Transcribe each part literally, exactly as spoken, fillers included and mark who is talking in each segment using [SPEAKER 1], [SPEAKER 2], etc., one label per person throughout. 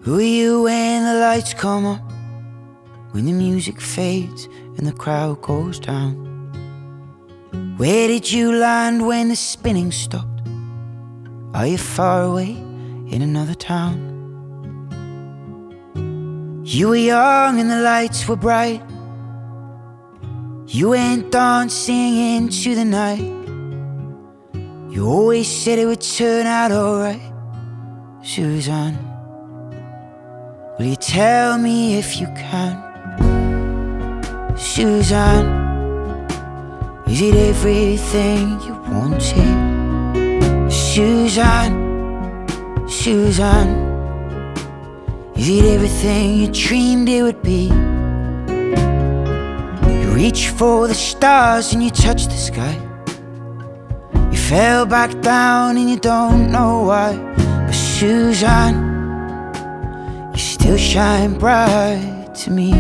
[SPEAKER 1] Who are you when the lights come up, when the music fades and the crowd goes down? Where did you land when the spinning stopped? Are you far away in another town? You were young and the lights were bright. You went dancing into the night. You always said it would turn out alright. Suzanne, will you tell me if you can? Suzanne, is it everything you wanted? Suzanne, Suzanne, is it everything you dreamed it would be? You reached for the stars and you touched the sky. You fell back down and you don't know why. But Suzanne, you still shine bright to me.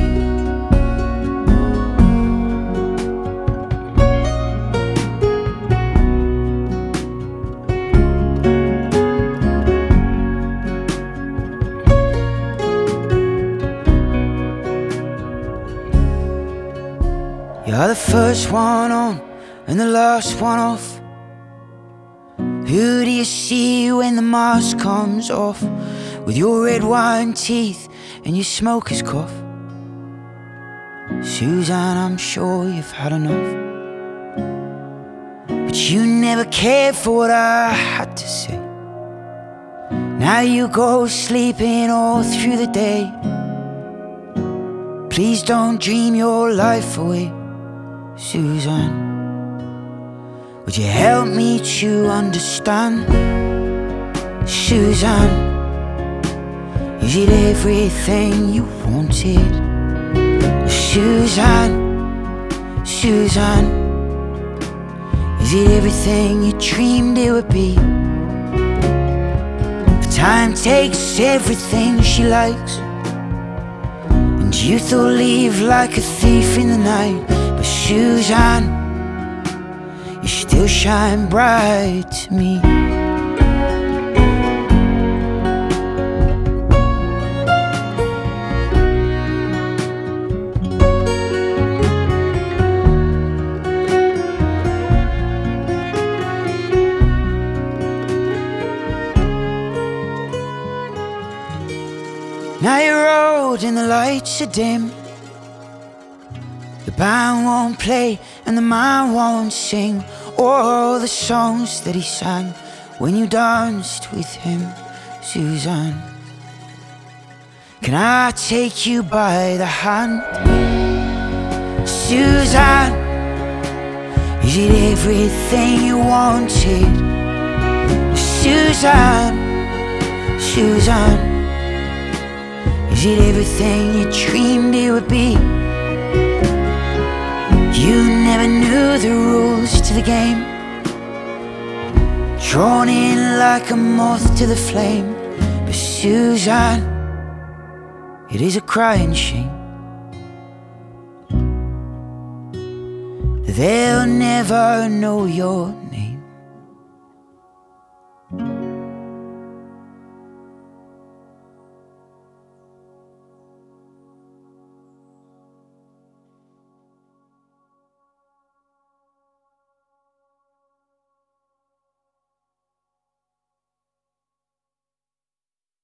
[SPEAKER 1] You're the first one on and the last one off. Who do you see when the mask comes off? With your red wine teeth and your smoker's cough. Suzanne, I'm sure you've had enough, but you never cared for what I had to say. Now you go sleeping all through the day. Please don't dream your life away, Suzanne. Would you help me to understand? Suzanne, is it everything you wanted? Suzanne, Suzanne, is it everything you dreamed it would be? But time takes everything she likes, and youth will leave like a thief in the night. But Suzanne, you still shine bright to me. Now you're old and the lights are dim. The band won't play and the man won't sing all the songs that he sang when you danced with him, Suzanne. Can I take you by the hand? Suzanne, is it everything you wanted? Suzanne, Suzanne, is it everything you dreamed it would be? You never knew the rules to the game, drawn in like a moth to the flame. But Suzanne, it is a crying shame. They'll never know your name.